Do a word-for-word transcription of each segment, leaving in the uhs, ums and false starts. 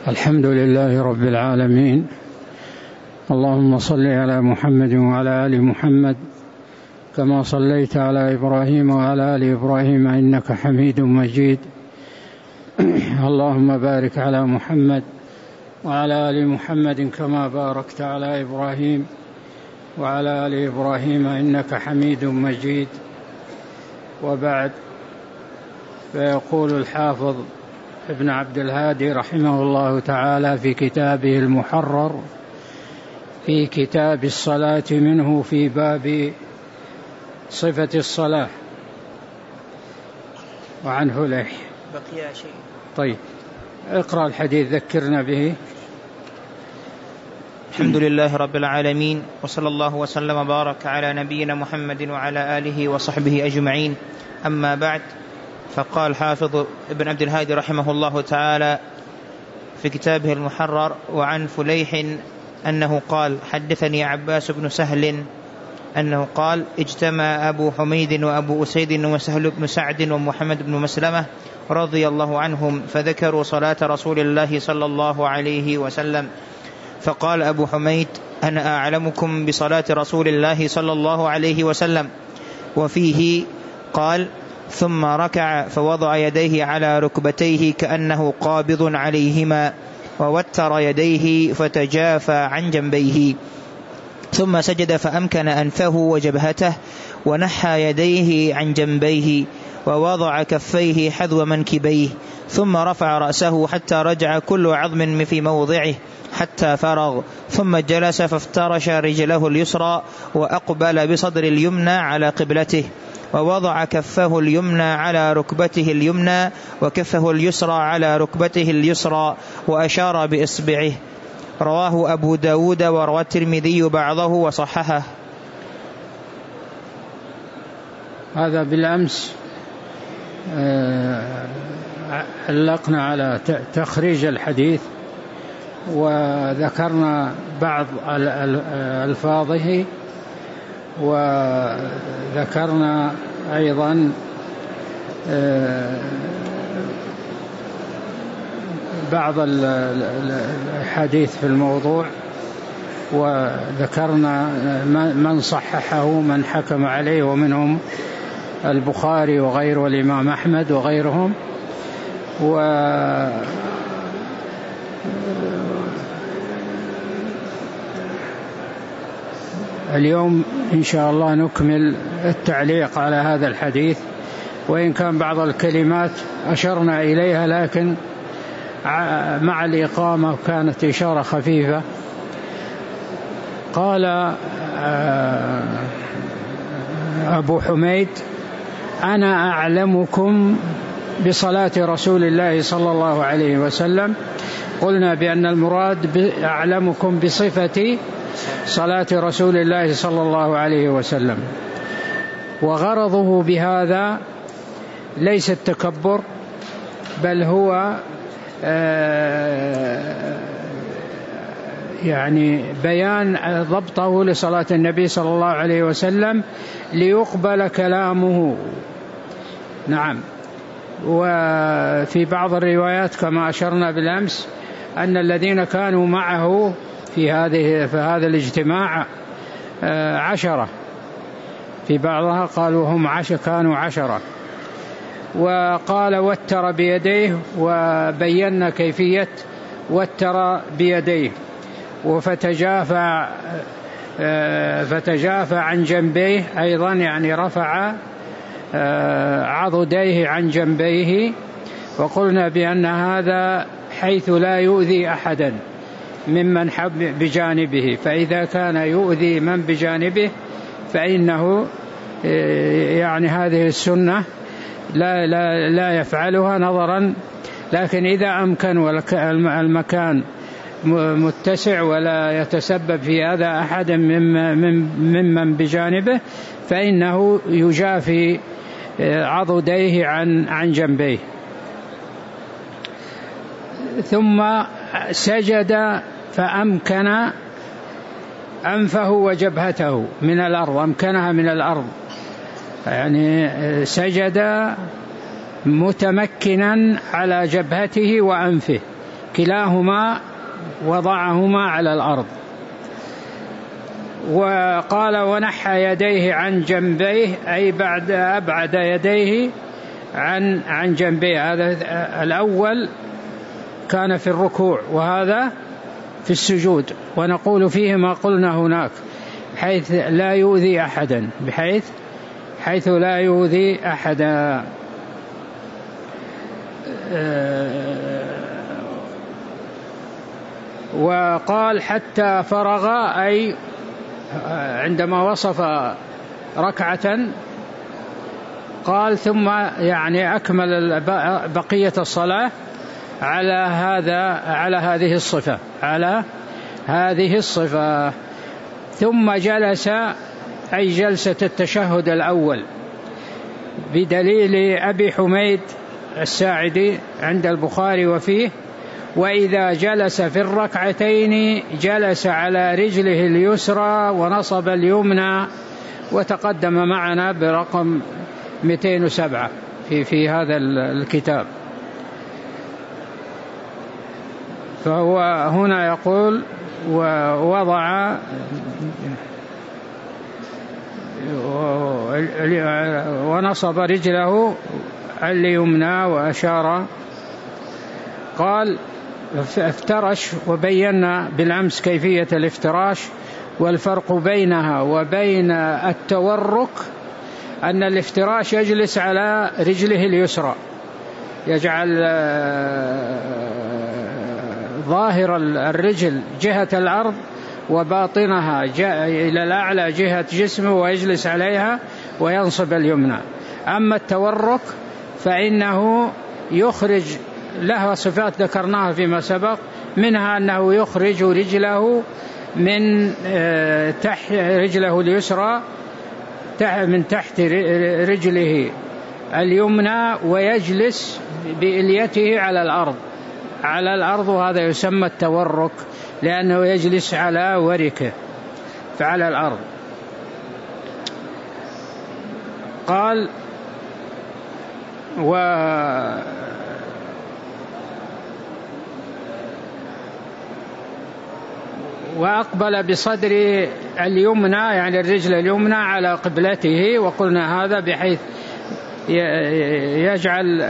الحمد لله رب العالمين، اللهم صل على محمد وعلى آل محمد كما صليت على إبراهيم وعلى آل إبراهيم إنك حميد مجيد. اللهم بارك على محمد وعلى آل محمد كما باركت على إبراهيم وعلى آل إبراهيم إنك حميد مجيد. وبعد، فيقول الحافظ ابن عبد الهادي رحمه الله تعالى في كتابه المحرر في كتاب الصلاة منه في باب صفة الصلاة وعن فليح. بقي شيء؟ طيب اقرأ الحديث ذكرنا به. الحمد لله رب العالمين، وصلى الله وسلم وبارك على نبينا محمد وعلى آله وصحبه أجمعين. أما بعد، فقال حافظ ابن عبد الهادي رحمه الله تعالى في كتابه المحرر: وعن فليح أنه قال: حدثني عباس بن سهل أنه قال: اجتمع أبو حميد وأبو أسيد وسهل بن سعد ومحمد بن مسلمة رضي الله عنهم فذكروا صلاة رسول الله صلى الله عليه وسلم، فقال أبو حميد: أنا أعلمكم بصلاة رسول الله صلى الله عليه وسلم. وفيه قال: ثم ركع فوضع يديه على ركبتيه كأنه قابض عليهما، ووتر يديه فتجافى عن جنبيه، ثم سجد فأمكن أنفه وجبهته، ونحى يديه عن جنبيه، ووضع كفيه حذو منكبيه، ثم رفع رأسه حتى رجع كل عظم في موضعه حتى فرغ، ثم جلس فافترش رجله اليسرى وأقبل بصدر اليمنى على قبلته، ووضع كفه اليمنى على ركبته اليمنى وكفه اليسرى على ركبته اليسرى، وأشار بإصبعه. رواه أبو داود وروى الترمذي بعضه وصححه. هذا بالأمس علقنا على تخريج الحديث وذكرنا بعض ألفاظه، وذكرنا أيضا بعض الحديث في الموضوع، وذكرنا من صححه من حكم عليه، ومنهم البخاري وغيره والإمام أحمد وغيرهم. و اليوم إن شاء الله نكمل التعليق على هذا الحديث، وإن كان بعض الكلمات أشرنا إليها لكن مع الإقامة كانت إشارة خفيفة. قال أبو حميد: أنا أعلمكم بصلاة رسول الله صلى الله عليه وسلم. قلنا بأن المراد أعلمكم بصفة صلاة رسول الله صلى الله عليه وسلم، وغرضه بهذا ليس التكبر، بل هو يعني بيان ضبطه لصلاة النبي صلى الله عليه وسلم ليقبل كلامه. نعم. وفي بعض الروايات كما أشرنا بالأمس أن الذين كانوا معه في هذه في هذا الاجتماع عشرة، في بعضها قالوا هم عشر كانوا عشرة. وقال: وتر بيديه، وبينا كيفية وتر بيديه. وفتجافى فتجافى عن جنبيه أيضا، يعني رفع عضديه عن جنبيه. وقلنا بأن هذا حيث لا يؤذي أحدا ممن حب بجانبه، فإذا كان يؤذي من بجانبه فإنه يعني هذه السنة لا, لا, لا يفعلها نظرا. لكن إذا أمكن والمكان متسع ولا يتسبب في أذى أحد ممن بجانبه فإنه يجافي عضديه عن عن جنبيه. ثم سجد فأمكن أنفه وجبهته من الأرض، أمكنها من الأرض، يعني سجد متمكنا على جبهته وأنفه، كلاهما وضعهما على الأرض. وقال ونحى يديه عن جنبيه، أي بعد أبعد يديه عن عن جنبيه. هذا الأول كان في الركوع وهذا في السجود، ونقول فيه ما قلنا هناك، حيث لا يؤذي أحدا، بحيث حيث لا يؤذي أحدا. وقال حتى فرغ، أي عندما وصف ركعة قال ثم يعني أكمل بقية الصلاة على هذا على هذه الصفة على هذه الصفة ثم جلس، أي جلسة التشهد الأول، بدليل أبي حميد الساعدي عند البخاري وفيه: وإذا جلس في الركعتين جلس على رجله اليسرى ونصب اليمنى. وتقدم معنا برقم مئتين وسبعة في في هذا الكتاب. فهو هنا يقول ووضع ونصب رجله اليمنى وأشار. قال افترش، وبينا بالأمس كيفية الافتراش والفرق بينها وبين التورك، أن الافتراش يجلس على رجله اليسرى، يجعل ظاهر الرجل جهة الأرض وباطنها إلى الأعلى جهة جسمه ويجلس عليها وينصب اليمنى. أما التورك فإنه يخرج، لها صفات ذكرناها فيما سبق، منها أنه يخرج رجله من تحت رجله اليسرى من تحت رجله اليمنى ويجلس بإليته على الأرض على الأرض وهذا يسمى التورك، لأنه يجلس على وركه فعلى الأرض. قال و وأقبل بصدر اليمنى، يعني الرجل اليمنى، على قبلته، وقلنا هذا بحيث يجعل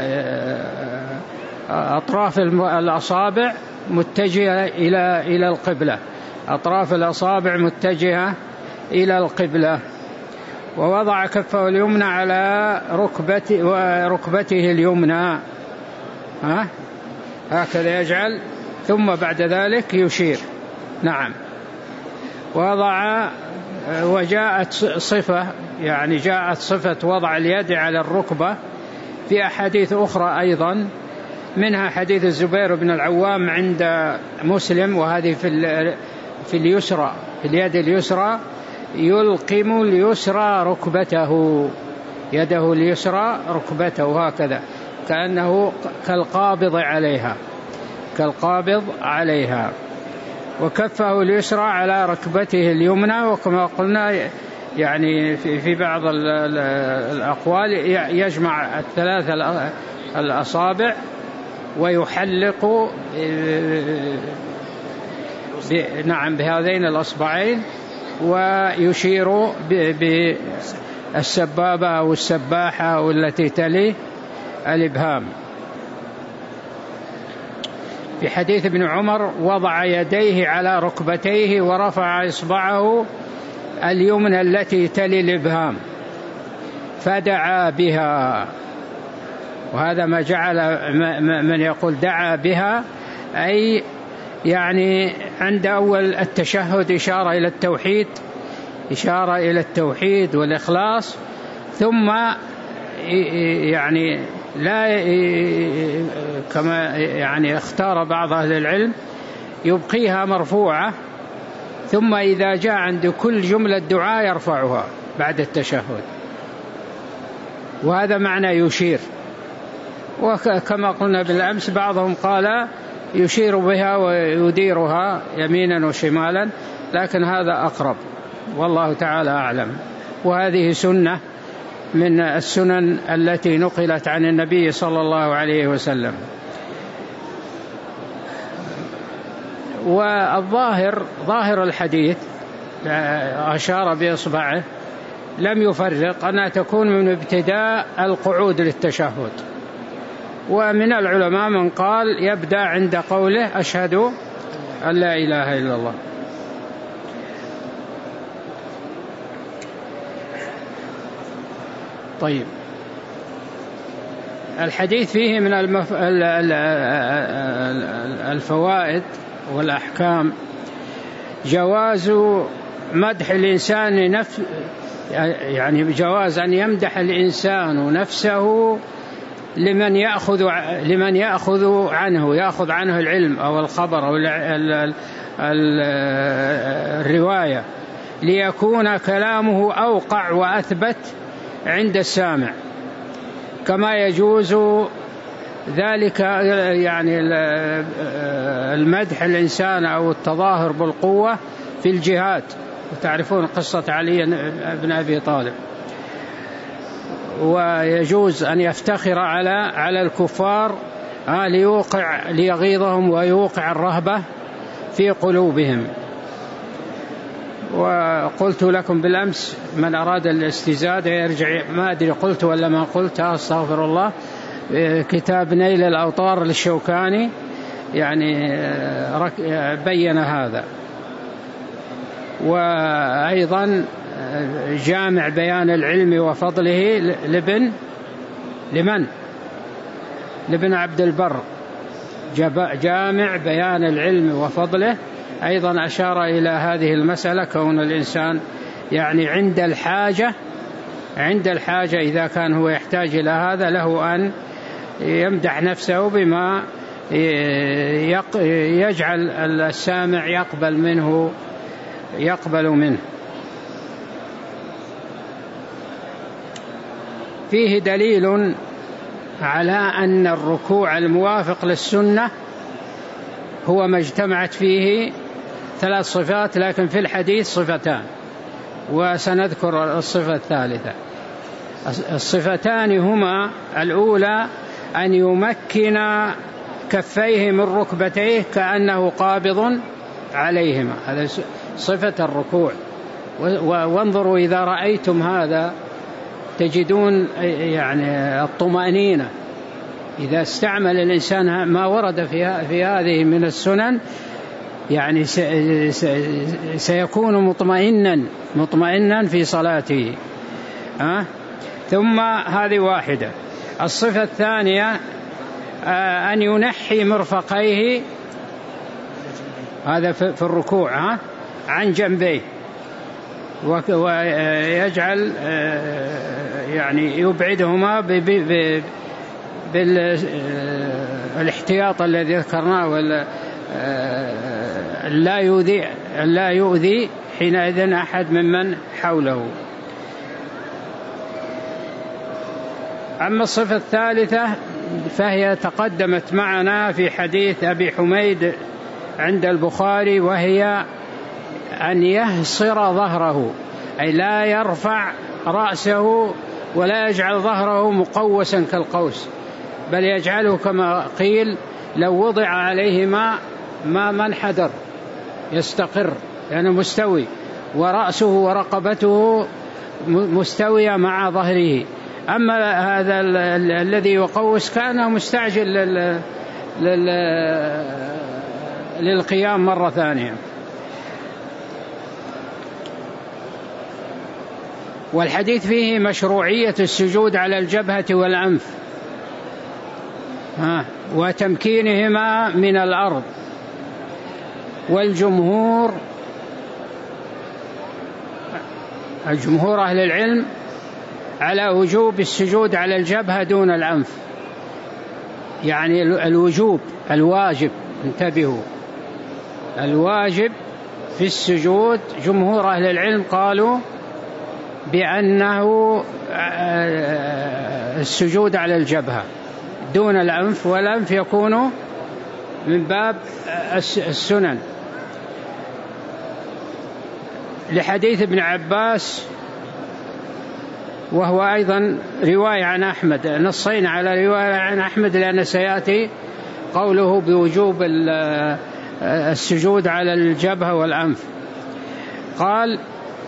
أطراف الأصابع متجهة إلى إلى القبلة، أطراف الأصابع متجهة إلى القبلة. ووضع كفه اليمنى على ركبته وركبته اليمنى، ها هكذا يجعل، ثم بعد ذلك يشير. نعم. وضع وجاءت صفة، يعني جاءت صفة وضع اليد على الركبة في أحاديث أخرى أيضا، منها حديث الزبير بن العوام عند مسلم، وهذه في في اليسرى، في اليد اليسرى، يلقم اليسرى ركبته، يده اليسرى ركبته هكذا، كأنه كالقابض عليها كالقابض عليها وكفه اليسرى على ركبته اليمنى. وكما قلنا يعني في بعض الأقوال يجمع الثلاث الأصابع ويحلق نعم بهذين الأصبعين ويشير بالسبابة أو السباحة والتي تلي الإبهام. في حديث ابن عمر وضع يديه على ركبتيه ورفع إصبعه اليمنى التي تلي الإبهام فدعا بها. وهذا ما جعل من يقول دعا بها، أي يعني عند أول التشهد إشارة إلى التوحيد إشارة إلى التوحيد والإخلاص، ثم يعني لا كما يعني اختار بعض أهل العلم يبقيها مرفوعة، ثم إذا جاء عند كل جملة دعاء يرفعها بعد التشهد، وهذا معنى يشير. وكما قلنا بالأمس بعضهم قال يشير بها ويديرها يمينا وشمالا، لكن هذا أقرب والله تعالى أعلم. وهذه سنة من السنن التي نقلت عن النبي صلى الله عليه وسلم. والظاهر ظاهر الحديث أشار بإصبعه لم يفرق أنها تكون من ابتداء القعود للتشهد. ومن العلماء من قال يبدأ عند قوله أشهد أن لا إله إلا الله. طيب، الحديث فيه من المف... الفوائد والأحكام جواز مدح الإنسان نفس، يعني جواز أن يمدح الإنسان نفسه لمن يأخذ لمن يأخذ عنه يأخذ عنه العلم أو الخبر أو الرواية، ليكون كلامه أوقع وأثبت عند السامع، كما يجوز ذلك يعني المدح الإنسان أو التظاهر بالقوة في الجهاد، وتعرفون قصة علي بن أبي طالب. ويجوز أن يفتخر على على الكفار ليوقع ليغيظهم ويوقع الرهبة في قلوبهم. وقلت لكم بالأمس من أراد الاستزادة يرجع، ما أدري قلت ولا ما قلت، أستغفر الله، كتاب نيل الأوطار للشوكاني يعني بين هذا. وأيضا جامع بيان العلم وفضله لابن لمن لابن عبد البر، جامع بيان العلم وفضله، أيضا أشار إلى هذه المسألة، كون الإنسان يعني عند الحاجة عند الحاجة إذا كان هو يحتاج إلى هذا له أن يمدح نفسه بما يجعل السامع يقبل منه يقبل منه. فيه دليل على أن الركوع الموافق للسنة هو ما اجتمعت فيه ثلاث صفات، لكن في الحديث صفتان، وسنذكر الصفة الثالثة. الصفتان هما: الأولى أن يمكن كفيه من ركبتيه كأنه قابض عليهما، هذا صفة الركوع. وانظروا إذا رأيتم هذا تجدون يعني الطمأنينة. إذا استعمل الإنسان ما ورد في هذه من السنن يعني سيكون مطمئنا مطمئنا في صلاته. أه؟ ثم هذه واحدة. الصفة الثانية أن ينحي مرفقيه، هذا في الركوع، أه؟ عن جنبيه، ويجعل يعني يبعدهما بالاحتياط الذي ذكرناه، ولا لا يؤذي لا يؤذي حينئذ أحد ممن حوله. أما الصفة الثالثة فهي تقدمت معنا في حديث أبي حميد عند البخاري، وهي أن يهصر ظهره، أي لا يرفع رأسه ولا يجعل ظهره مقوسا كالقوس، بل يجعله كما قيل لو وضع عليه ماء ما منحدر، يستقر يعني مستوي، ورأسه ورقبته مستوية مع ظهره. أما هذا الذي يقوس كأنه مستعجل لل... لل... للقيام مرة ثانية. والحديث فيه مشروعية السجود على الجبهة والأنف ها وتمكينهما من الأرض. والجمهور الجمهور أهل العلم على وجوب السجود على الجبهة دون الأنف، يعني الوجوب الواجب، انتبهوا، الواجب في السجود جمهور أهل العلم قالوا بأنه السجود على الجبهة دون الأنف، والأنف يكون من باب السنن، لحديث ابن عباس، وهو أيضا رواية عن أحمد، نصين على رواية عن أحمد لأن سيأتي قوله بوجوب السجود على الجبهة والأنف. قال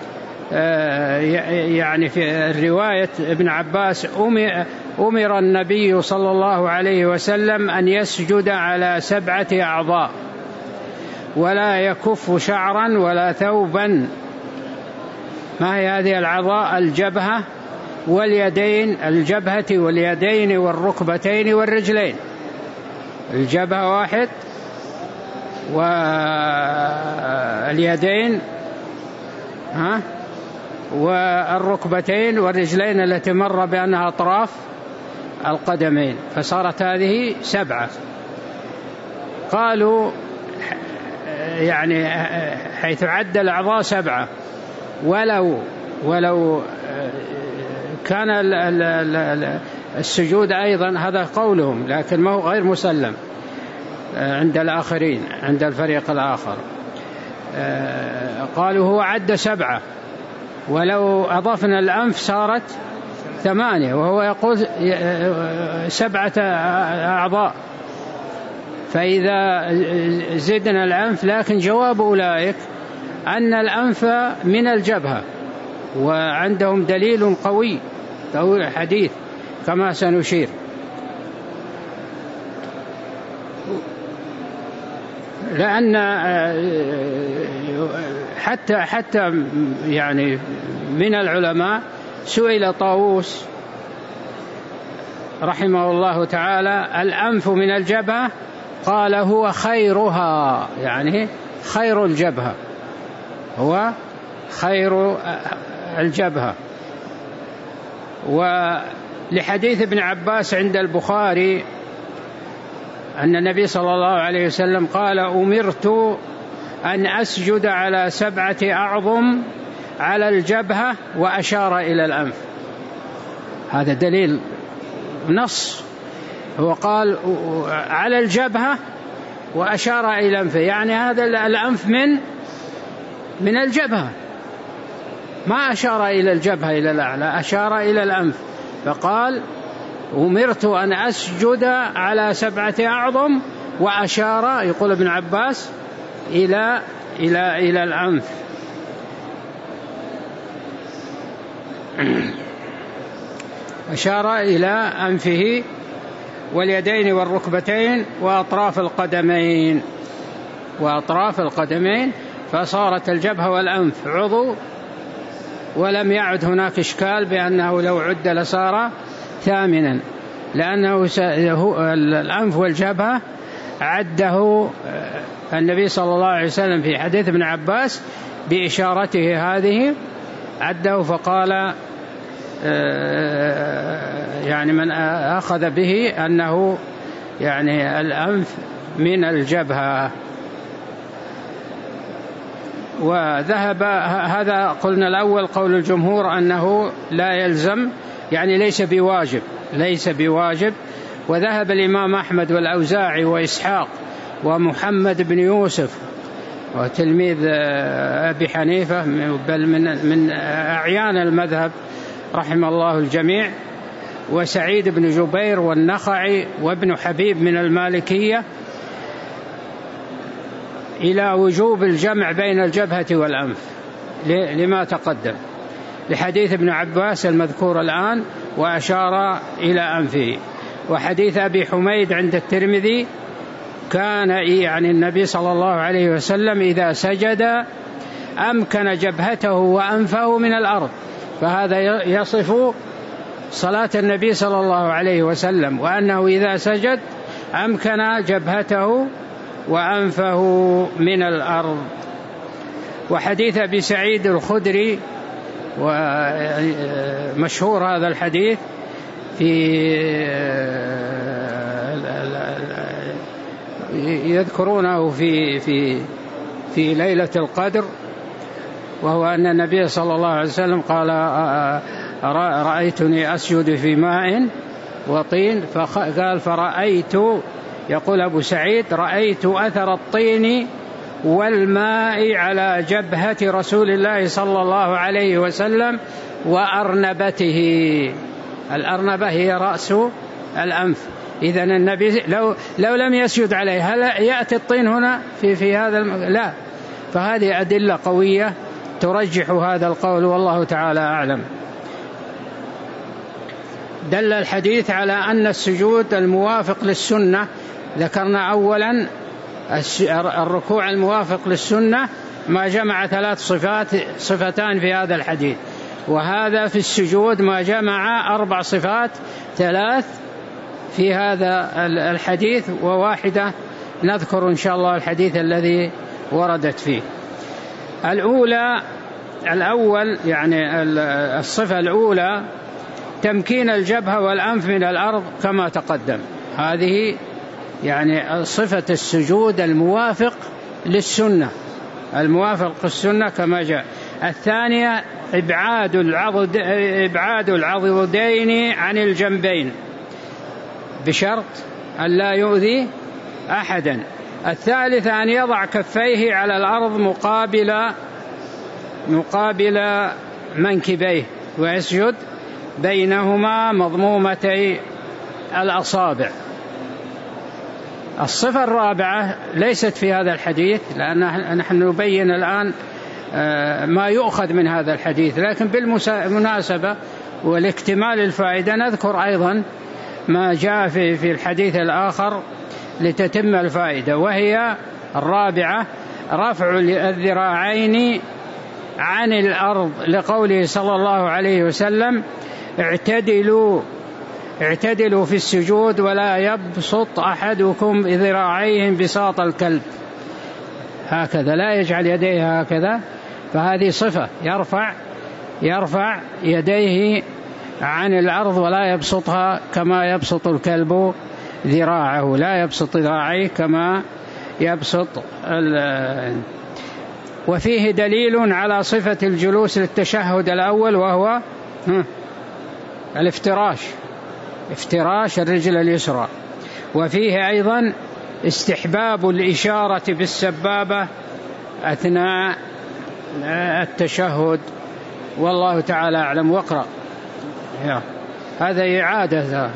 يعني في الرواية ابن عباس أمر النبي صلى الله عليه وسلم أن يسجد على سبعة أعضاء ولا يكف شعرا ولا ثوبا. ما هي هذه الأعضاء؟ الجبهة واليدين، الجبهة واليدين والركبتين والرجلين. الجبهة واحد، واليدين ها والركبتين والرجلين التي مر بأنها أطراف القدمين، فصارت هذه سبعة. قالوا يعني حيث عد الأعضاء سبعة، ولو ولو كان السجود أيضا، هذا قولهم لكن ما هو غير مسلم عند الآخرين، عند الفريق الآخر. قالوا هو عد سبعة، ولو أضفنا الأنف صارت ثمانية، وهو يقول سبعة أعضاء، فإذا زدنا الأنف. لكن جواب أولئك أن الأنف من الجبهة، وعندهم دليل قوي قوي حديث كما سنشير. لأن حتى حتى يعني من العلماء سئل طاووس رحمه الله تعالى: الأنف من الجبهة؟ قال: هو خيرها، يعني خير الجبهة، هو خير الجبهة. ولحديث ابن عباس عند البخاري أن النبي صلى الله عليه وسلم قال: أمرت أن أسجد على سبعة أعظم على الجبهة، وأشار إلى الأنف. هذا دليل نص، هو قال على الجبهة وأشار إلى الأنف، يعني هذا الأنف من من الجبهة، ما أشار إلى الجبهة إلى الأعلى، أشار إلى الأنف. فقال: أمرت أن أسجد على سبعة أعظم، وأشار، يقول ابن عباس، إلى إلى إلى الأنف. أشار إلى أنفه واليدين والركبتين وأطراف القدمين وأطراف القدمين فصارت الجبهة والأنف عضو، ولم يعد هناك إشكال بأنه لو عد لصار ثامنا، لأنه الأنف والجبهة عده النبي صلى الله عليه وسلم في حديث ابن عباس بإشارته هذه، عده فقال يعني من أخذ به أنه يعني الأنف من الجبهة. وذهب هذا، قلنا الأول قول الجمهور أنه لا يلزم، يعني ليس بواجب ليس بواجب. وذهب الإمام أحمد والأوزاعي وإسحاق ومحمد بن يوسف وتلميذ أبي حنيفة، بل من من أعيان المذهب رحمه الله الجميع، وسعيد بن جبير والنخعي وابن حبيب من المالكية، إلى وجوب الجمع بين الجبهة والأنف لما تقدم، لحديث ابن عباس المذكور الآن وأشار إلى أنفه. وحديث أبي حميد عند الترمذي كان يعني النبي صلى الله عليه وسلم إذا سجد أمكن جبهته وأنفه من الأرض، فهذا يصف صلاة النبي صلى الله عليه وسلم، وأنه إذا سجد أمكن جبهته وأنفه من الأرض. وحديث أبي سعيد الخدري، ومشهور هذا الحديث، في يذكرونه في في في ليلة القدر، وهو أن النبي صلى الله عليه وسلم قال: رأيتني أسجد في ماء وطين، فقال: فرأيت، يقول أبو سعيد، رأيت أثر الطين والماء على جبهة رسول الله صلى الله عليه وسلم وأرنبته. الأرنبة هي رأس الأنف، إذن النبي لو, لو لم يسجد عليه هل يأتي الطين هنا في, في هذا الم... لا. فهذه أدلة قوية ترجح هذا القول، والله تعالى أعلم. دل الحديث على أن السجود الموافق للسنة، ذكرنا أولا الركوع الموافق للسنة ما جمع ثلاث صفات صفتان في هذا الحديث، وهذا في السجود ما جمع أربع صفات ثلاث في هذا الحديث، وواحدة نذكر إن شاء الله الحديث الذي وردت فيه. الأولى الأول يعني الصفة الأولى تمكين الجبهة والأنف من الأرض كما تقدم، هذه يعني صفة السجود الموافق للسنة، الموافق للسنة كما جاء. الثانية إبعاد العضد إبعاد العضدين عن الجنبين بشرط أن لا يؤذي أحدا. الثالثة أن يضع كفيه على الأرض مقابل مقابل منكبيه ويسجد بينهما مضمومتي الأصابع. الصفة الرابعة ليست في هذا الحديث، لأن نحن نبين الآن ما يؤخذ من هذا الحديث، لكن بالمناسبة والاكتمال الفائدة نذكر أيضا ما جاء في في الحديث الآخر لتتم الفائدة، وهي الرابعة رفع الذراعين عن الأرض، لقوله صلى الله عليه وسلم اعتدلوا اعتدلوا في السجود ولا يبسط أحدكم ذراعيه بساط الكلب، هكذا لا يجعل يديه هكذا. فهذه صفة يرفع يرفع يديه عن الأرض ولا يبسطها كما يبسط الكلب ذراعه، لا يبسط ذراعيه كما يبسط. وفيه دليل على صفة الجلوس للتشهد الأول، وهو الافتراش، افتراش الرجل اليسرى. وفيه أيضا استحباب الإشارة بالسبابة أثناء التشهد، والله تعالى أعلم. واقرأ هذا إعادة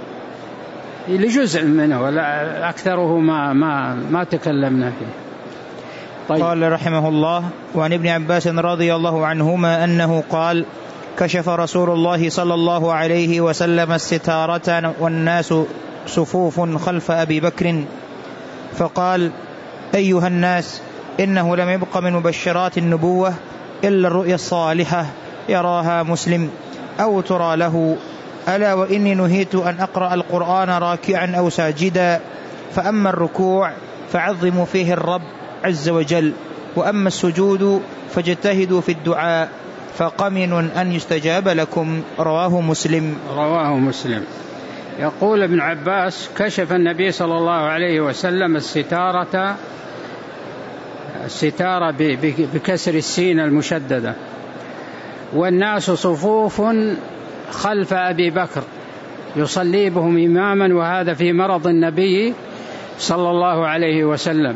لجزء منه ولا أكثره ما ما ما تكلمنا فيه. طيب. قال رحمه الله: وعن ابن عباس رضي الله عنهما أنه قال: كشف رسول الله صلى الله عليه وسلم الستارة والناس صفوف خلف أبي بكر، فقال: أيها الناس، إنه لم يبق من مبشرات النبوة إلا الرؤيا الصالحة يراها مسلم أو ترى له، ألا وإني نهيت أن أقرأ القرآن راكعا أو ساجدا، فأما الركوع فعظموا فيه الرب عز وجل، وأما السجود فاجتهدوا في الدعاء، فقمن أن يستجاب لكم. رواه مسلم. رواه مسلم. يقول ابن عباس: كشف النبي صلى الله عليه وسلم الستارة، الستارة بكسر السين المشددة، والناس صفوف خلف أبي بكر يصلي بهم إماما، وهذا في مرض النبي صلى الله عليه وسلم.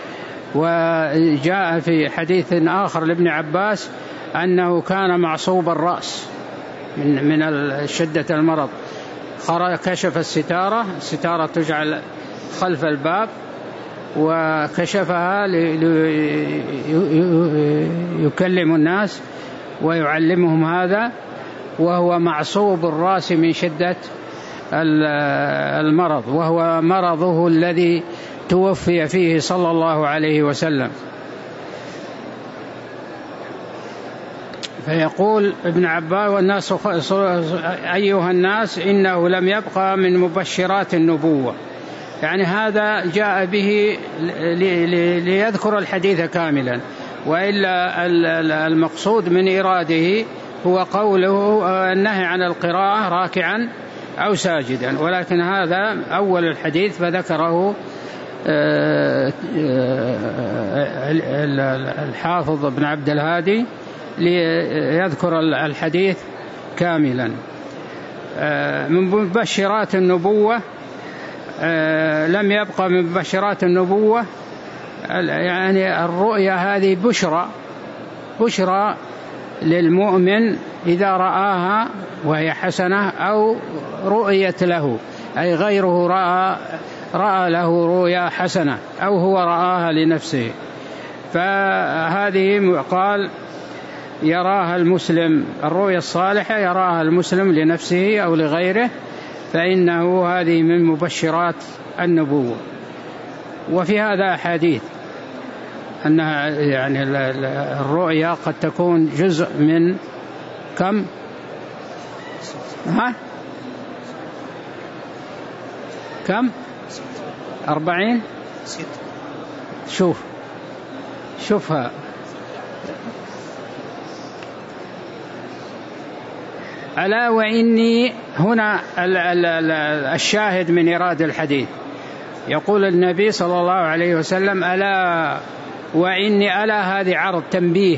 وجاء في حديث آخر لابن عباس أنه كان معصوب الرأس من من شدة المرض، كشف الستارة، الستارة تجعل خلف الباب، وكشفها ليكلم الناس ويعلمهم هذا، وهو معصوب الرأس من شدة المرض، وهو مرضه الذي توفي فيه صلى الله عليه وسلم. فيقول ابن عباس: والناس أيها الناس، إنه لم يبقى من مبشرات النبوة، يعني هذا جاء به ليذكر الحديث كاملا، وإلا المقصود من إراده هو قوله النهي عن القراءة راكعا أو ساجدا، ولكن هذا أول الحديث فذكره الحافظ ابن عبد الهادي ليذكر الحديث كاملا. من مبشرات النبوة لم يبقى من مبشرات النبوة، يعني الرؤيا هذه بشرى بشرى للمؤمن إذا رآها وهي حسنة أو رؤيت له، أي غيره رأى, رأى له رؤيا حسنة أو هو رآها لنفسه. فهذه قال يراها المسلم، الرؤيا الصالحة يراها المسلم لنفسه أو لغيره، فإنه هذه من مبشرات النبوة. وفي هذا أحاديث أنها يعني الرؤيا قد تكون جزء من كم ها كم أربعين شوف شوفها ألا وإني هنا الشاهد من إيراد الحديث، يقول النبي صلى الله عليه وسلم ألا وإني، ألا هذه عرض تنبيه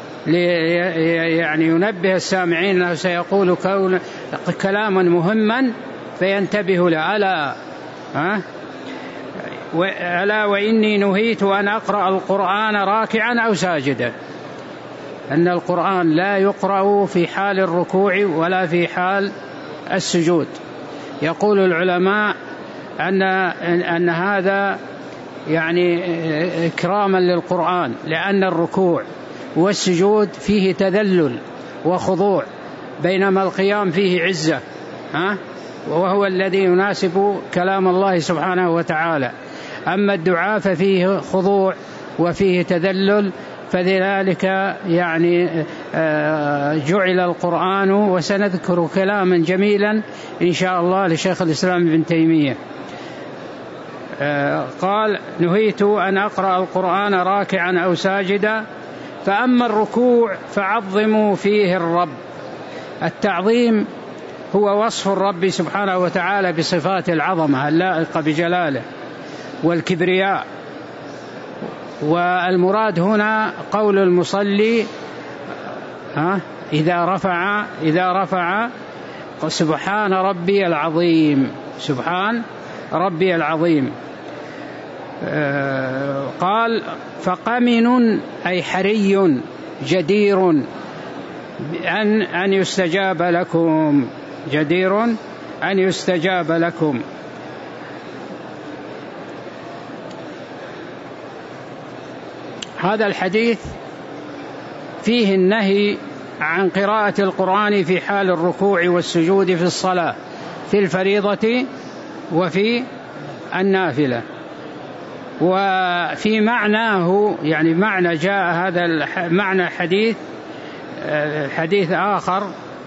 يعني ينبه السامعين أنه سيقول كلاما مهما فينتبه له. ألا ها ألا وإني نهيت أن أقرأ القرآن راكعا أو ساجدا، أن القرآن لا يقرأ في حال الركوع ولا في حال السجود. يقول العلماء أن أن هذا يعني إكراما للقرآن، لأن الركوع والسجود فيه تذلل وخضوع، بينما القيام فيه عزة، ها وهو الذي يناسب كلام الله سبحانه وتعالى. أما الدعاء ففيه خضوع وفيه تذلل، فلذلك يعني جعل القرآن. وسنذكر كلاما جميلا إن شاء الله لشيخ الإسلام ابن تيمية. قال نهيت أن أقرأ القرآن راكعا أو ساجدا، فأما الركوع فعظموا فيه الرب. التعظيم هو وصف الرب سبحانه وتعالى بصفات العظمة اللائقة بجلاله والكبرياء. والمراد هنا قول المصلي ها إذا رفع إذا رفع سبحان ربي العظيم، سبحان ربي العظيم. آه قال فقمن أي حري جدير أن أن يستجاب لكم، جدير أن يستجاب لكم. هذا الحديث فيه النهي عن قراءة القرآن في حال الركوع والسجود في الصلاة، في الفريضة وفي النافلة. وفي معناه يعني معنى جاء هذا المعنى حديث حديث آخر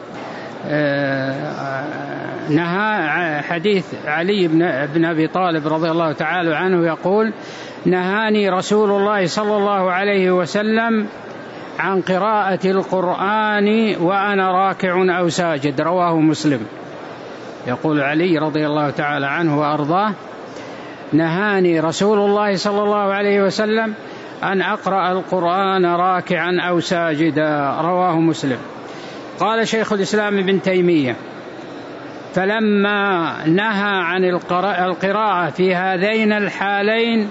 نهى، حديث علي بن أبي طالب رضي الله تعالى عنه يقول نهاني رسول الله صلى الله عليه وسلم عن قراءة القرآن وأنا راكع أو ساجد، رواه مسلم. يقول علي رضي الله تعالى عنه وأرضاه نهاني رسول الله صلى الله عليه وسلم أن أقرأ القرآن راكعا أو ساجدا، رواه مسلم. قال شيخ الإسلام ابن تيمية فلما نهى عن القراءة في هذين الحالين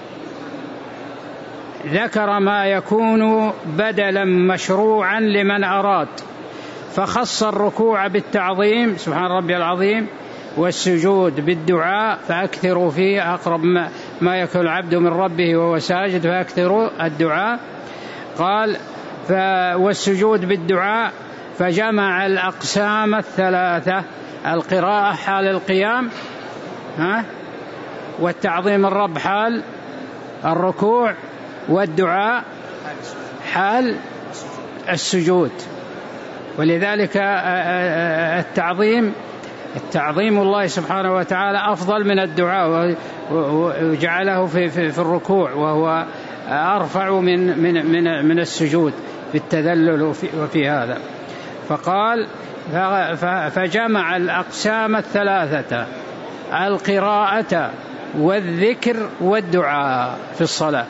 ذكر ما يكون بدلا مشروعا لمن أراد، فخص الركوع بالتعظيم سبحان ربي العظيم، والسجود بالدعاء فأكثروا فيه أقرب ما يكون العبد من ربه وهو ساجد فأكثروا الدعاء. قال والسجود بالدعاء، فجمع الأقسام الثلاثة، القراءة حال القيام ها والتعظيم الرب حال الركوع، والدعاء حال السجود. ولذلك التعظيم التعظيم الله سبحانه وتعالى أفضل من الدعاء، وجعله في في الركوع وهو أرفع من من من من السجود بالتذلل وفي, وفي هذا. فقال فجمع الأقسام الثلاثة، القراءة والذكر والدعاء في الصلاة.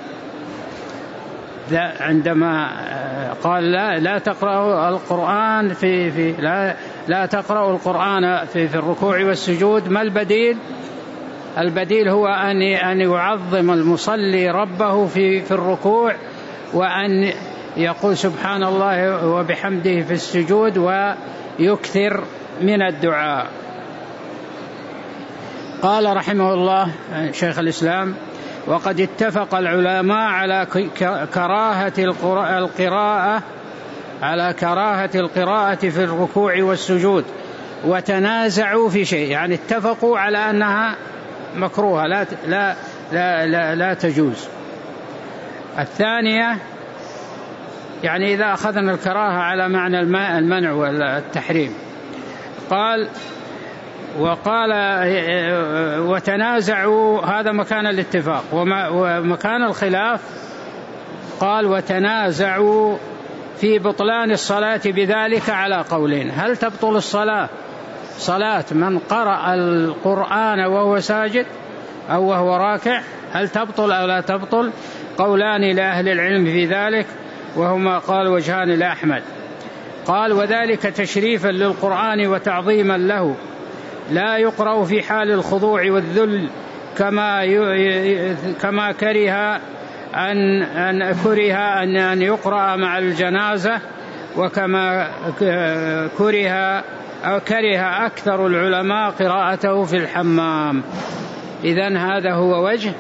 عندما قال لا لا تقرأوا القرآن في في لا لا تقرأوا القرآن في في الركوع والسجود، ما البديل؟ البديل هو أن أن يعظم المصلي ربه في في الركوع، وأن يقول سبحان الله وبحمده في السجود، ويكثر من الدعاء. قال رحمه الله شيخ الإسلام: وقد اتفق العلماء على كراهة القراءة على كراهة القراءة في الركوع والسجود، وتنازعوا في شيء، يعني اتفقوا على أنها مكروهة لا لا لا لا, لا تجوز. الثانية يعني إذا أخذنا الكراهة على معنى المنع والتحريم، قال وقال وتنازعوا، هذا مكان الاتفاق، ومكان الخلاف قال وتنازعوا في بطلان الصلاة بذلك على قولين: هل تبطل الصلاة صلاة من قرأ القرآن وهو ساجد أو وهو راكع؟ هل تبطل أو لا تبطل؟ قولان لأهل العلم في ذلك، وهما قال وجهان لأحمد. قال وذلك تشريفا للقرآن وتعظيما له، لا يقرأ في حال الخضوع والذل كما كما كره أن أن كره أن أن يقرأ مع الجنازة، وكما كره أو كره أكثر العلماء قراءته في الحمام. إذن هذا هو وجه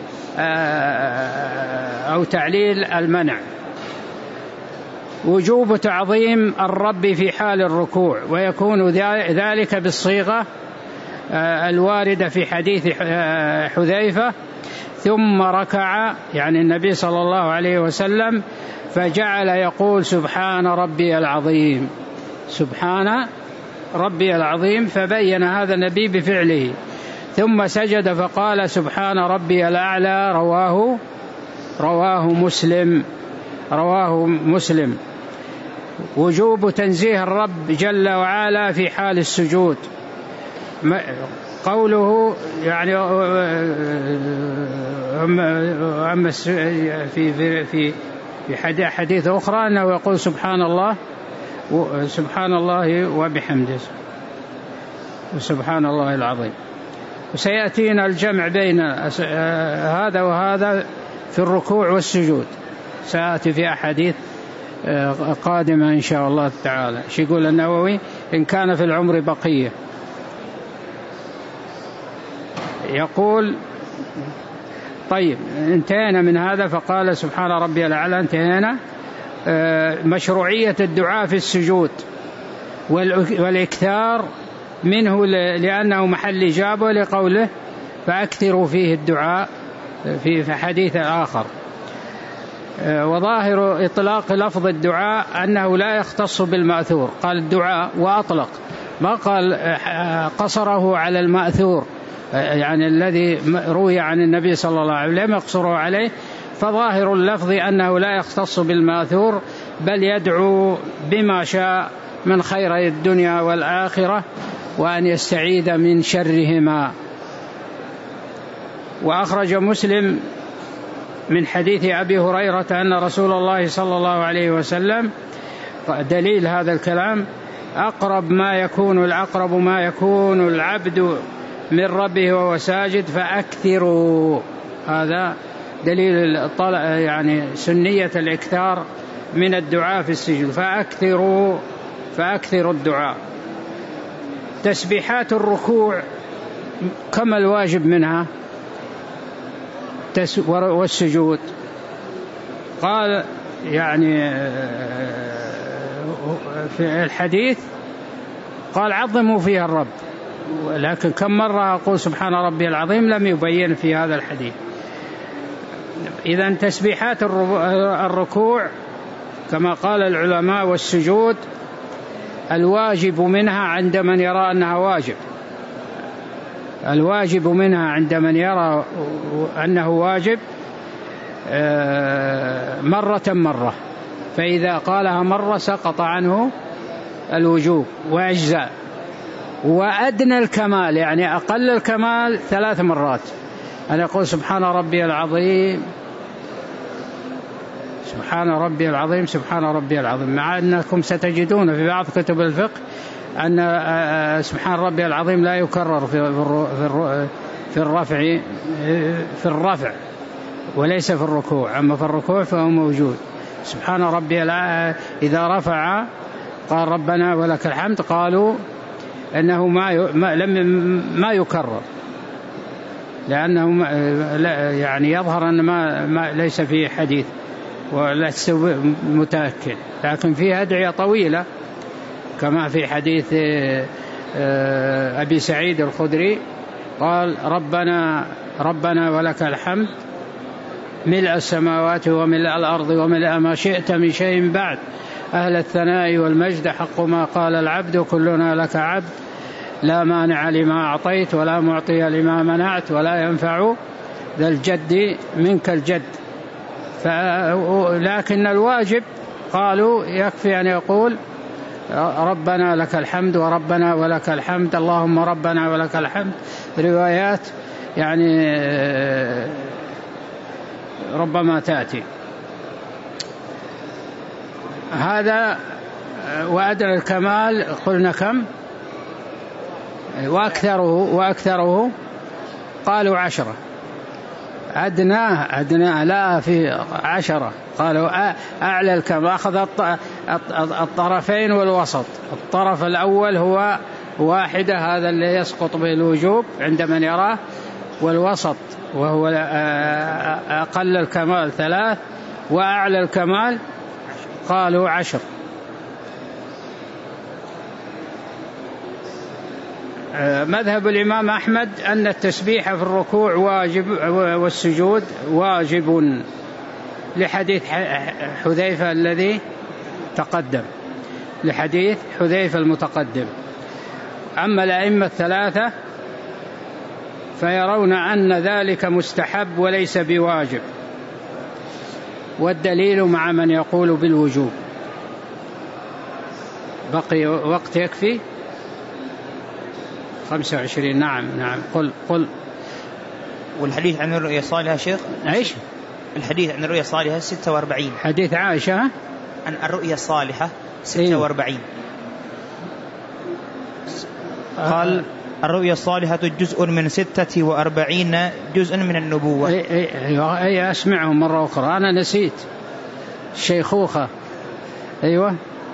أو تعليل المنع. وجوب تعظيم الرب في حال الركوع، ويكون ذلك بالصيغة الواردة في حديث حذيفة: ثم ركع، يعني النبي صلى الله عليه وسلم، فجعل يقول سبحان ربي العظيم، سبحان ربي العظيم، فبين هذا النبي بفعله. ثم سجد فقال سبحان ربي الأعلى، رواه رواه مسلم رواه مسلم. وجوب تنزيه الرب جل وعلا في حال السجود، قوله يعني أما في في في حديث أخرى أنه يقول سبحان الله سبحان الله وبحمده وسبحان الله العظيم. وسيأتينا الجمع بين هذا وهذا في الركوع والسجود، سيأتي في أحاديث قادمة إن شاء الله تعالى. شو يقول النووي؟ إن كان في العمر بقية. يقول طيب انتهينا من هذا، فقال سبحان ربي الأعلى، انتهينا. مشروعية الدعاء في السجود والإكثار منه لأنه محل إجابة، لقوله فأكثروا فيه الدعاء في حديث آخر. وظاهر إطلاق لفظ الدعاء أنه لا يختص بالمأثور، قال الدعاء وأطلق، ما قال قصره على المأثور، يعني الذي روي عن النبي صلى الله عليه وسلم يقصره عليه. فظاهر اللفظ أنه لا يختص بالمأثور، بل يدعو بما شاء من خير الدنيا والآخرة، وأن يستعيذ من شرهما. وأخرج مسلم من حديث أبي هريرة أن رسول الله صلى الله عليه وسلم، دليل هذا الكلام: أقرب ما يكون الأقرب ما يكون العبد من ربه وهو ساجد فأكثروا. هذا دليل يعني سنية الإكثار من الدعاء في السجود، فأكثروا فأكثروا الدعاء. تسبيحات الركوع كما الواجب منها والسجود، قال يعني في الحديث قال عظموا فيها الرب، لكن كم مرة أقول سبحان ربي العظيم لم يبين في هذا الحديث. إذن تسبيحات الركوع كما قال العلماء، والسجود الواجب منها عند من يرى أنها واجب، الواجب منها عند من يرى أنه واجب مرة مرة، فإذا قالها مرة سقط عنه الوجوب وأجزاء. وأدنى الكمال يعني أقل الكمال ثلاث مرات، أنا أقول سبحان ربي العظيم سبحان ربي العظيم سبحان ربي العظيم، مع أنكم ستجدون في بعض كتب الفقه أن سبحان ربي العظيم لا يكرر في في الرفع في الرفع وليس في الركوع، أما في الركوع فهو موجود. سبحان ربي إذا رفع قال ربنا ولك الحمد، قالوا أنه ما لم ما يكرر، لأنه يعني يظهر أن ما, ما ليس فيه حديث ولست متأكد، لكن فيه أدعية طويلة كما في حديث أبي سعيد الخدري قال ربنا ربنا ولك الحمد ملء السماوات وملء الأرض وملء ما شئت من شيء بعد، أهل الثناء والمجد حق ما قال العبد كلنا لك عبد، لا مانع لما أعطيت ولا معطي لما منعت ولا ينفع ذا الجد منك الجد. لكن الواجب قالوا يكفي أن يقول ربنا لك الحمد وربنا ولك الحمد اللهم ربنا ولك الحمد، روايات يعني ربما تأتي. هذا وأدنى الكمال قلنا كم؟ وأكثره وأكثره قالوا عشرة. أدناه أدناه لا في عشرة، قالوا أعلى الكمال أخذ الطرفين والوسط. الطرف الأول هو واحدة، هذا اللي يسقط به الوجوب عند من يراه، والوسط وهو أقل الكمال ثلاث، وأعلى الكمال قالوا عشر. مذهب الإمام أحمد أن التسبيح في الركوع واجب والسجود واجب لحديث حذيفة الذي تقدم، لحديث حذيفة المتقدم. أما الأئمة الثلاثة فيرون أن ذلك مستحب وليس بواجب، والدليل مع من يقول بالوجوب. بقي وقت يكفي؟ خمسة وعشرين. نعم نعم قل قل. والحديث عن الرؤيا الصالحة شيخ ايش؟ الحديث عن الرؤيا الصالحة ستة وأربعين. حديث عائشة عن الرؤيا الصالحة ستة وأربعين. إيه؟ قال الرؤيا الصالحة جزء من ستة وأربعين جزء من النبوة. أي, أي, أي أسمعه مرة أخرى، أنا نسيت شيخوخة. أيوة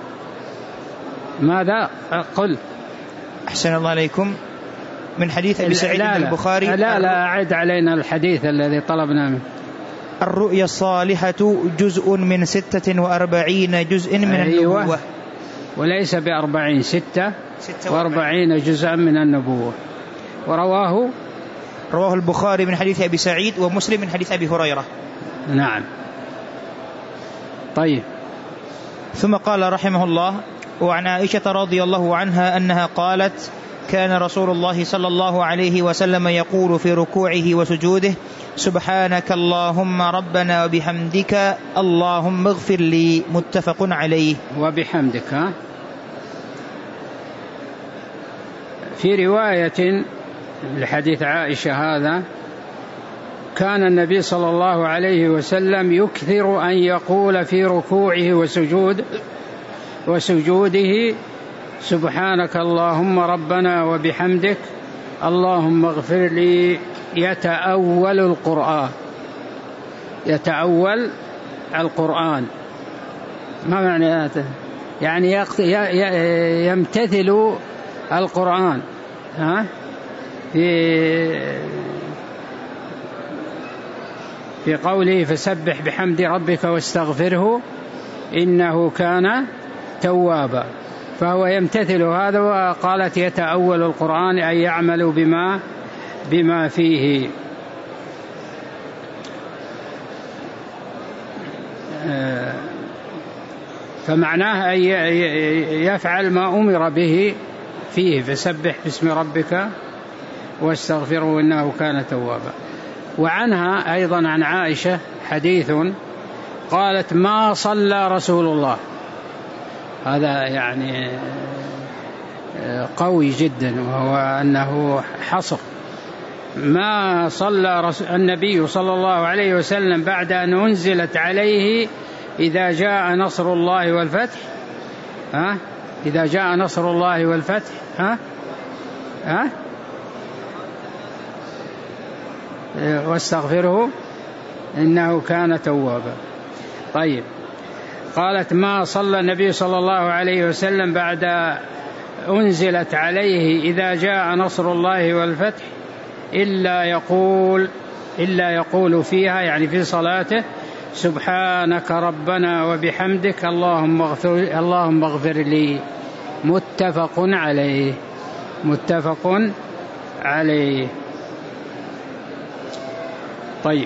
ماذا قل؟ أحسن الله عليكم. من حديث أبي سعيد البخاري. لا لا أعد علينا الحديث الذي طلبنا منه. الرؤيا الصالحة جزء من ستة وأربعين جزء من أيوة. النبوة، وليس بأربعين، ستة وأربعين جزءا من النبوة. ورواه رواه البخاري من حديث أبي سعيد، ومسلم من حديث أبي هريرة. نعم. طيب. ثم قال رحمه الله: وعن عائشة رضي الله عنها أنها قالت: كان رسول الله صلى الله عليه وسلم يقول في ركوعه وسجوده: سبحانك اللهم ربنا وبحمدك اللهم اغفر لي. متفق عليه. وبحمدك. ها؟ في رواية لحديث عائشة هذا كان النبي صلى الله عليه وسلم يكثر أن يقول في ركوعه وسجود وسجوده: سبحانك اللهم ربنا وبحمدك اللهم اغفر لي. يتأول القرآن، يتأول القرآن. ما معنى هذا؟ يعني يمتثل القرآن. ها؟ في في قوله: فسبح بحمد ربك واستغفره إنه كان توابا. فهو يمتثل هذا. وقالت يتأول القرآن أي يعمل بما بما فيه. فمعناه أن يفعل ما أمر به فيه: فسبح باسم ربك واستغفره إنه كان توابا. وعنها أيضا عن عائشة حديث قالت: ما صلى رسول الله. هذا يعني قوي جدا، وهو أنه حصر. ما صلى النبي صلى الله عليه وسلم بعد أن أنزلت عليه إذا جاء نصر الله والفتح. ها؟ إذا جاء نصر الله والفتح. ها؟ ها؟ واستغفره إنه كان توابا. طيب. قالت: ما صلى النبي صلى الله عليه وسلم بعد أنزلت عليه إذا جاء نصر الله والفتح إلا يقول إلا يقول فيها يعني في صلاته سبحانك ربنا وبحمدك اللهم اغفر, اللهم اغفر لي. متفق عليه متفق عليه. طيب،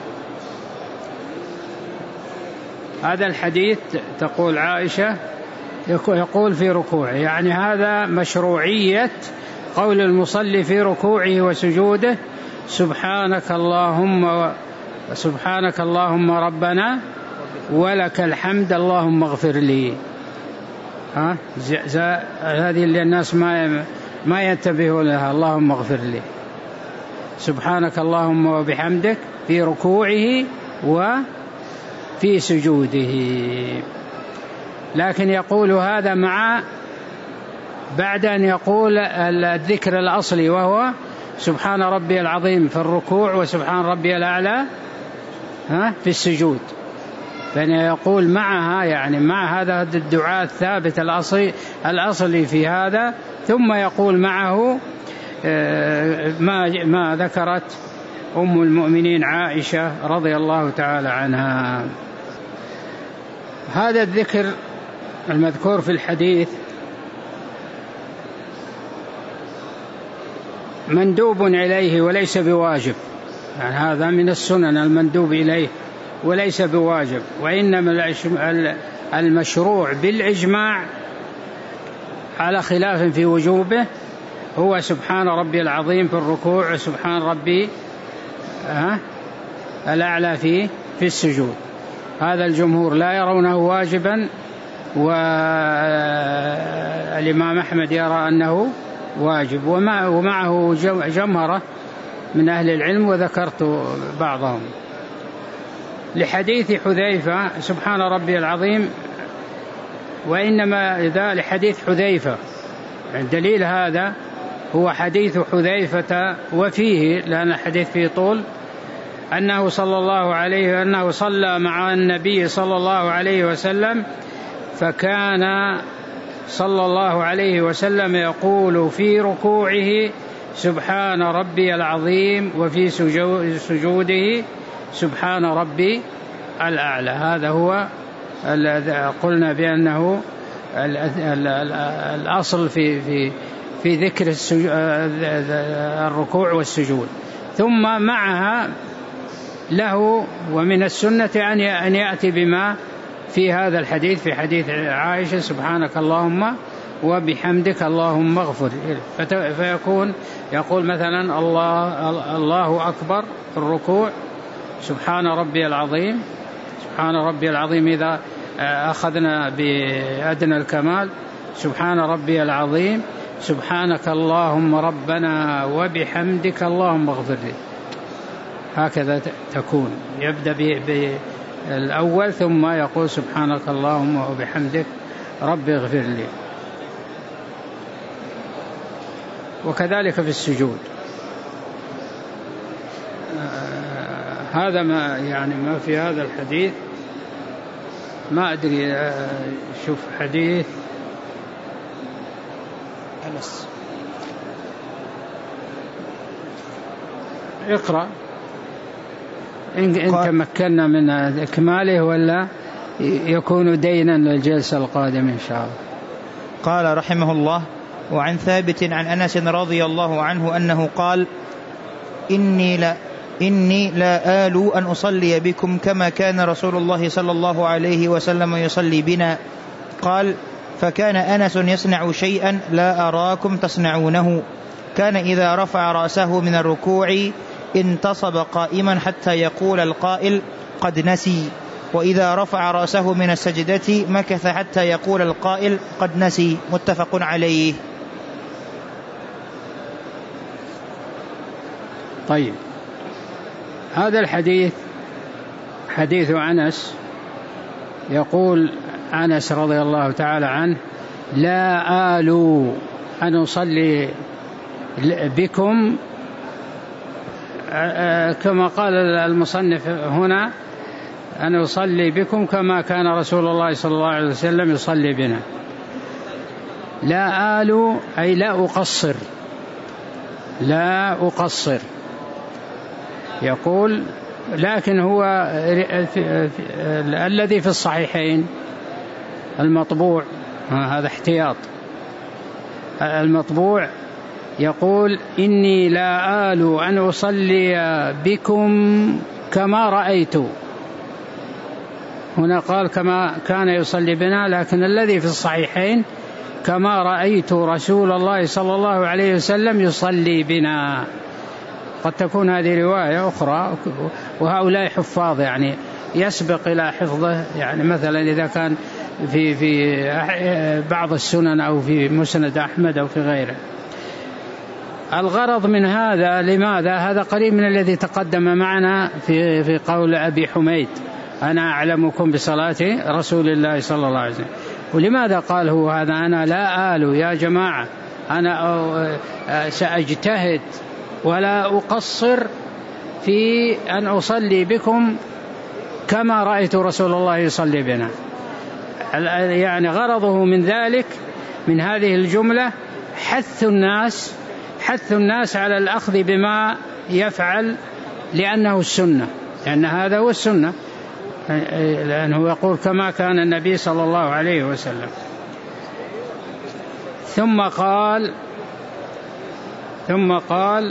هذا الحديث تقول عائشة يقول في ركوعه، يعني هذا مشروعية قول المصلي في ركوعه وسجوده سبحانك اللهم سبحانك اللهم ربنا ولك الحمد اللهم اغفر لي. ها هذه اللي الناس ما ما ينتبهون لها. اللهم اغفر لي، سبحانك اللهم وبحمدك في ركوعه وفي سجوده. لكن يقول هذا مع بعد أن يقول الذكر الأصلي وهو سبحان ربي العظيم في الركوع وسبحان ربي الأعلى ها في السجود. فإنه يقول معها يعني مع هذا الدعاء الثابت الأصلي الأصلي في هذا، ثم يقول معه ما ما ذكرت أم المؤمنين عائشة رضي الله تعالى عنها. هذا الذكر المذكور في الحديث مندوب إليه وليس بواجب، يعني هذا من السنن المندوب إليه وليس بواجب، وإنما المشروع بالإجماع على خلاف في وجوبه هو سبحان ربي العظيم في الركوع وسبحان ربي الأعلى في في السجود. هذا الجمهور لا يرونه واجبا، والإمام أحمد يرى أنه واجب، ومعه جمهرة من أهل العلم وذكرت بعضهم. لحديث حذيفة سبحان ربي العظيم، وإنما ذا لحديث حذيفة، الدليل هذا هو حديث حذيفة، وفيه لأن الحديث فيه طول أنه صلى الله عليه أنه صلى مع النبي صلى الله عليه وسلم، فكان صلى الله عليه وسلم يقول في ركوعه سبحان ربي العظيم وفي سجوده سبحان ربي الأعلى. هذا هو قلنا بأنه الأصل في في في ذكر الركوع والسجود. ثم معها له ومن السنة أن يأتي بما في هذا الحديث، في حديث عائشة سبحانك اللهم وبحمدك اللهم اغفر، فيكون يقول مثلا الله الله أكبر في الركوع سبحان ربي العظيم، سبحان ربي العظيم إذا أخذنا بأدنى الكمال سبحان ربي العظيم سبحانك اللهم ربنا وبحمدك اللهم اغفر لي. هكذا تكون، يبدأ بالأول ثم يقول سبحانك اللهم وبحمدك ربي اغفر لي. وكذلك في السجود. هذا ما يعني ما في هذا الحديث، ما أدري شوف حديث أنس، اقرأ إن تمكنا من إكماله ولا يكون دينا للجلسة القادمة إن شاء الله. قال رحمه الله: وعن ثابت عن أنس رضي الله عنه أنه قال: إني لا إني لا آل أن أصلي بكم كما كان رسول الله صلى الله عليه وسلم يصلي بنا. قال: فكان أنس يصنع شيئا لا أراكم تصنعونه، كان إذا رفع رأسه من الركوع انتصب قائما حتى يقول القائل قد نسي، وإذا رفع رأسه من السجدة مكث حتى يقول القائل قد نسي. متفق عليه. طيب، هذا الحديث حديث أنس، يقول أنس رضي الله تعالى عنه: لا آل أن أصلي بكم، كما قال المصنف هنا أن أصلي بكم كما كان رسول الله صلى الله عليه وسلم يصلي بنا. لا آل أي لا أقصر، لا أقصر. يقول لكن هو الذي في الصحيحين المطبوع، هذا احتياط، المطبوع يقول إني لا آل أن أصلي بكم كما رأيت. هنا قال كما كان يصلي بنا، لكن الذي في الصحيحين كما رأيت رسول الله صلى الله عليه وسلم يصلي بنا. قد تكون هذه رواية أخرى، وهؤلاء حفاظ يعني يسبق إلى حفظه، يعني مثلا إذا كان في في بعض السنن أو في مسند أحمد أو في غيره. الغرض من هذا لماذا؟ هذا قريب من الذي تقدم معنا في في قول أبي حميد أنا أعلمكم بصلاة رسول الله صلى الله عليه وسلم. ولماذا قال هو هذا أنا لا آل؟ يا جماعة أنا سأجتهد ولا أقصر في أن أصلي بكم كما رأيت رسول الله يصلي بنا. يعني غرضه من ذلك، من هذه الجملة، حث الناس حث الناس على الأخذ بما يفعل، لأنه السنة، لأن هذا هو السنة، لأنه يقول كما كان النبي صلى الله عليه وسلم. ثم قال ثم قال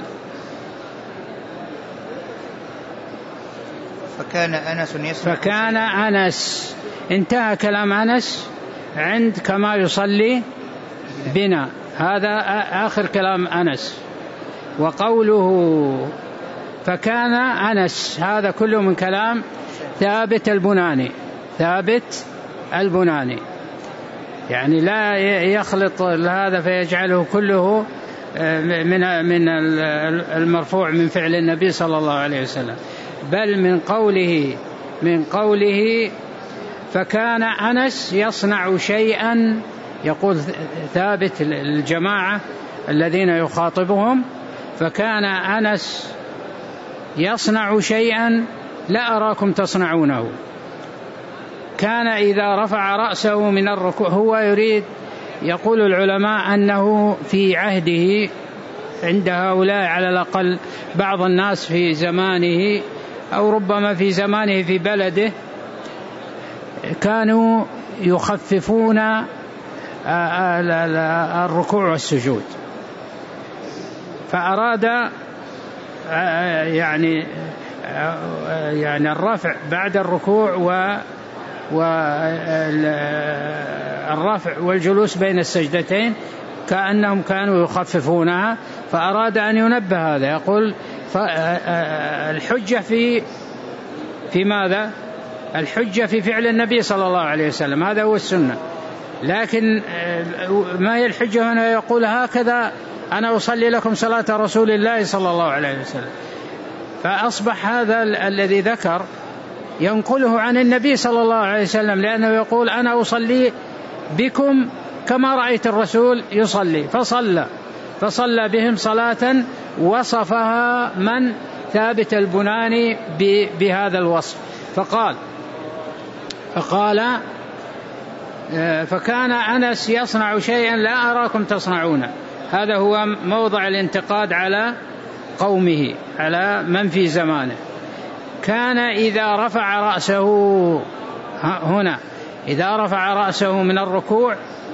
فكان أنس يسمع فكان أنس انتهى كلام أنس عند كما يصلي بنا، هذا آخر كلام أنس. وقوله فكان أنس هذا كله من كلام ثابت البناني ثابت البناني يعني لا يخلط هذا فيجعله كله من من المرفوع من فعل النبي صلى الله عليه وسلم، بل من قوله من قوله فكان أنس يصنع شيئا. يقول ثابت الجماعة الذين يخاطبهم فكان أنس يصنع شيئا لا أراكم تصنعونه. كان إذا رفع رأسه من الركوع، هو يريد، يقول العلماء أنه في عهده عند هؤلاء على الأقل بعض الناس في زمانه أو ربما في زمانه في بلده كانوا يخففون الركوع والسجود، فأراد يعني يعني الرفع بعد الركوع والرفع والجلوس بين السجدتين كأنهم كانوا يخففونها، فأراد أن ينبه هذا. يقول الحجة في في ماذا؟ الحجة في فعل النبي صلى الله عليه وسلم، هذا هو السنة. لكن ما هي الحجة هنا؟ يقول هكذا أنا أصلي لكم صلاة رسول الله صلى الله عليه وسلم. فأصبح هذا الذي ذكر ينقله عن النبي صلى الله عليه وسلم، لأنه يقول أنا أصلي بكم كما رأيت الرسول يصلي، فصلى فصلى بهم صلاة وصفها من؟ ثابت البناني بهذا الوصف. فقال فقال فكان أنس يصنع شيئا لا أراكم تصنعونه. هذا هو موضع الانتقاد على قومه، على من في زمانه. كان إذا رفع رأسه، هنا إذا رفع رأسه من الركوع،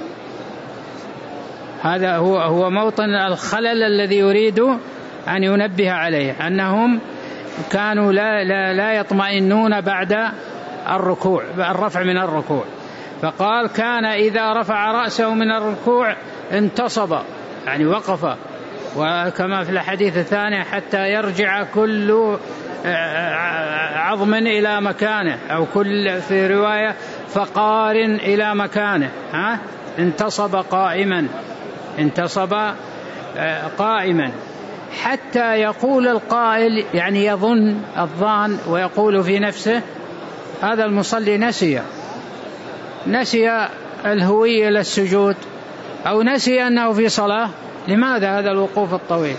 هذا هو هو موطن الخلل الذي يريد أن ينبه عليه، أنهم كانوا لا لا لا يطمئنون بعد الركوع، الرفع من الركوع. فقال كان إذا رفع رأسه من الركوع انتصب، يعني وقف، وكما في الحديث الثاني حتى يرجع كل عظم إلى مكانه، أو كل في رواية فقار إلى مكانه. ها انتصب قائما انتصب قائما حتى يقول القائل، يعني يظن الظان ويقول في نفسه هذا المصلي نسي نسي الهوية للسجود، أو نسي أنه في صلاة. لماذا هذا الوقوف الطويل؟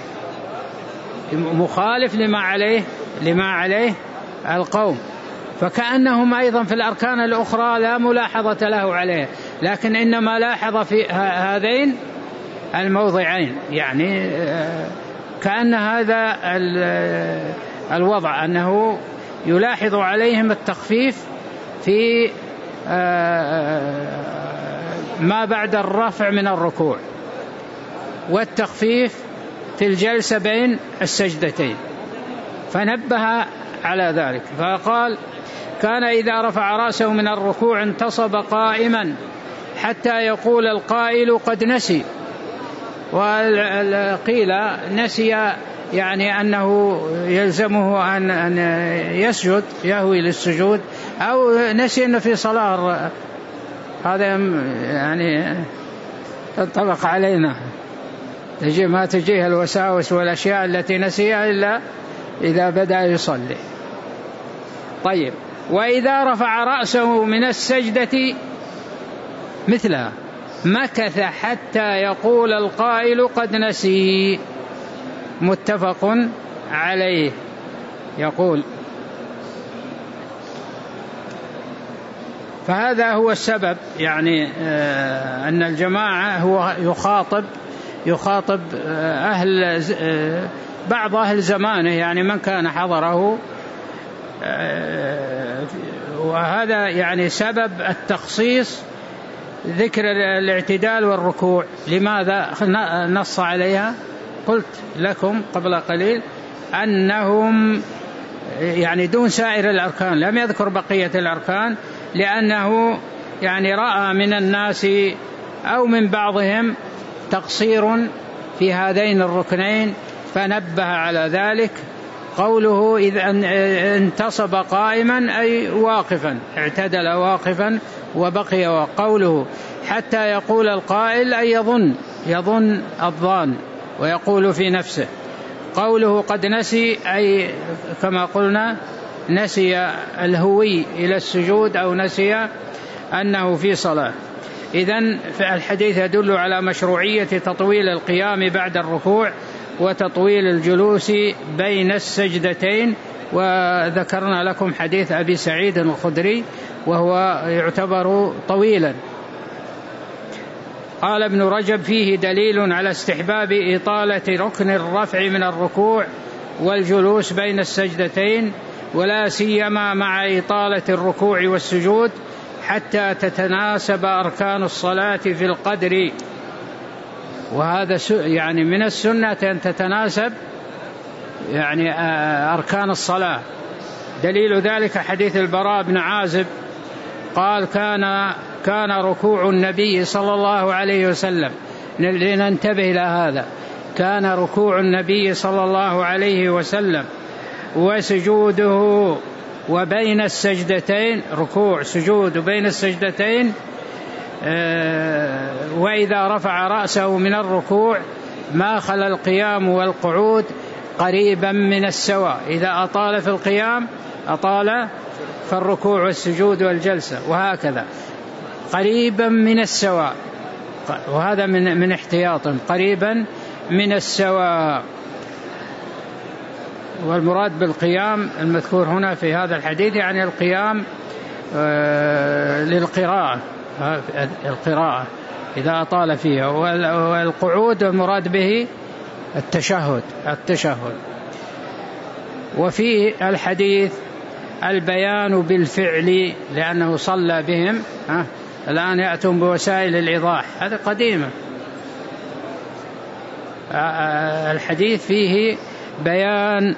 مخالف لما عليه لما عليه القوم. فكأنهم أيضا في الأركان الأخرى لا ملاحظة له عليه، لكن إنما لاحظ في هذين الموضعين، يعني كأن هذا الوضع أنه يلاحظ عليهم التخفيف في ما بعد الرفع من الركوع والتخفيف في الجلسة بين السجدتين، فنبه على ذلك فقال: كان إذا رفع رأسه من الركوع انتصب قائما حتى يقول القائل قد نسي. وقيل نسي يعني أنه يلزمه أن يسجد، يهوي للسجود، أو نسي أنه في صلاة. هذا يعني تنطبق علينا، تجي ما تجيه الوساوس والأشياء التي نسيها إلا إذا بدأ يصلي. طيب، وإذا رفع رأسه من السجدة مثلها مكث حتى يقول القائل قد نسي. متفق عليه. يقول: فهذا هو السبب، يعني آه أن الجماعة هو يخاطب يخاطب آه أهل آه بعض أهل زمانه، يعني من كان حضره، آه وهذا يعني سبب التخصيص ذكر الاعتدال والركوع. لماذا نص عليها؟ قلت لكم قبل قليل أنهم يعني دون سائر الأركان، لم يذكر بقية الأركان، لأنه يعني رأى من الناس أو من بعضهم تقصير في هذين الركنين فنبه على ذلك. قوله إذا انتصب قائما أي واقفا، اعتدل واقفا وبقي. وقوله حتى يقول القائل أي يظن يظن الظان ويقول في نفسه. قوله قد نسي أي كما قلنا نسي الهوي إلى السجود أو نسي أنه في صلاة. إذن الحديث يدل على مشروعية تطويل القيام بعد الركوع وتطويل الجلوس بين السجدتين. وذكرنا لكم حديث أبي سعيد الخدري وهو يعتبر طويلا. قال ابن رجب: فيه دليل على استحباب إطالة ركن الرفع من الركوع والجلوس بين السجدتين، ولا سيما مع إطالة الركوع والسجود حتى تتناسب أركان الصلاة في القدر. وهذا يعني من السنة أن تتناسب يعني أركان الصلاة. دليل ذلك حديث البراء بن عازب قال: كان كان ركوع النبي صلى الله عليه وسلم، لننتبه إلى هذا، كان ركوع النبي صلى الله عليه وسلم وسجوده وبين السجدتين، ركوع سجود بين السجدتين، وإذا رفع رأسه من الركوع ما خلا القيام والقعود قريبا من السواء. إذا أطال في القيام أطال في الركوع والسجود والجلسة، وهكذا قريبا من السواء. وهذا من من احتياط، قريبا من السواء. والمراد بالقيام المذكور هنا في هذا الحديث يعني القيام للقراءة، القراءة إذا أطال فيها. والقعود المراد به التشهد التشهد وفي الحديث البيان بالفعل لأنه صلى بهم. ها الآن يأتون بوسائل الإيضاح، هذا قديمة. الحديث فيه بيان،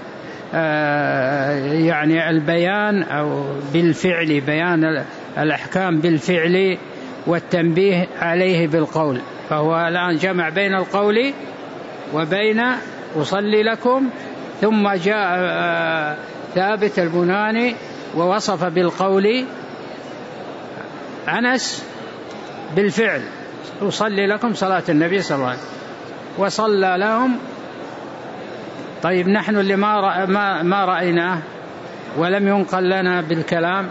يعني البيان أو بالفعل، بيان الأحكام بالفعل والتنبيه عليه بالقول. فهو الآن جمع بين القول وبين أصلي لكم. ثم جاء ثابت البناني ووصف بالقول أنس بالفعل، أصلي لكم صلاة النبي صلى الله عليه وسلم وصلى لهم. طيب نحن اللي ما ما ما رأيناه ولم ينقل لنا بالكلام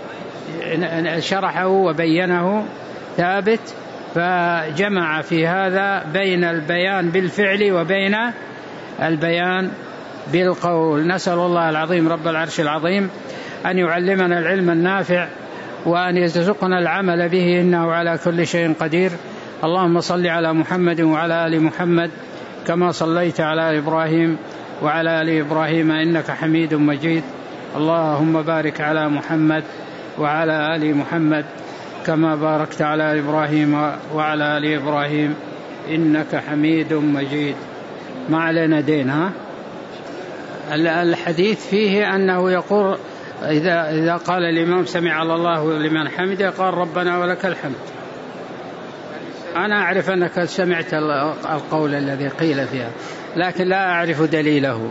شرحه وبينه ثابت، فجمع في هذا بين البيان بالفعل وبين البيان بالقول. نسأل الله العظيم رب العرش العظيم أن يعلمنا العلم النافع وأن يرزقنا العمل به، إنه على كل شيء قدير. اللهم صل على محمد وعلى آل محمد كما صليت على إبراهيم وعلى آل إبراهيم إنك حميد مجيد. اللهم بارك على محمد وعلى آل محمد كما باركت على إبراهيم وعلى آل إبراهيم إنك حميد مجيد. ما علينا دين. ها الحديث فيه أنه يقول إذا, إذا قال الإمام سمع الله لمن حمده قال ربنا ولك الحمد. أنا أعرف أنك سمعت القول الذي قيل فيها لكن لا أعرف دليله.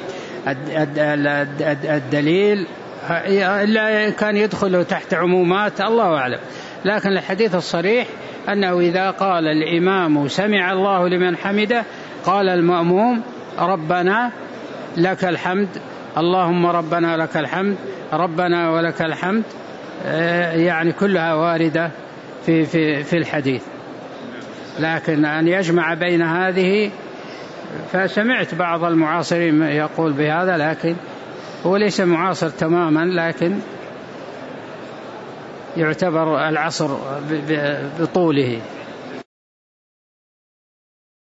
الدليل إلا كان يدخل تحت عمومات الله أعلم، لكن الحديث الصريح أنه إذا قال الإمام سمع الله لمن حمده قال المأموم ربنا لك الحمد، اللهم ربنا لك الحمد، ربنا ولك الحمد، يعني كلها واردة في, في, في الحديث. لكن أن يجمع بين هذه، فسمعت بعض المعاصرين يقول بهذا لكن هو ليس معاصر تماما، لكن يعتبر العصر بطوله.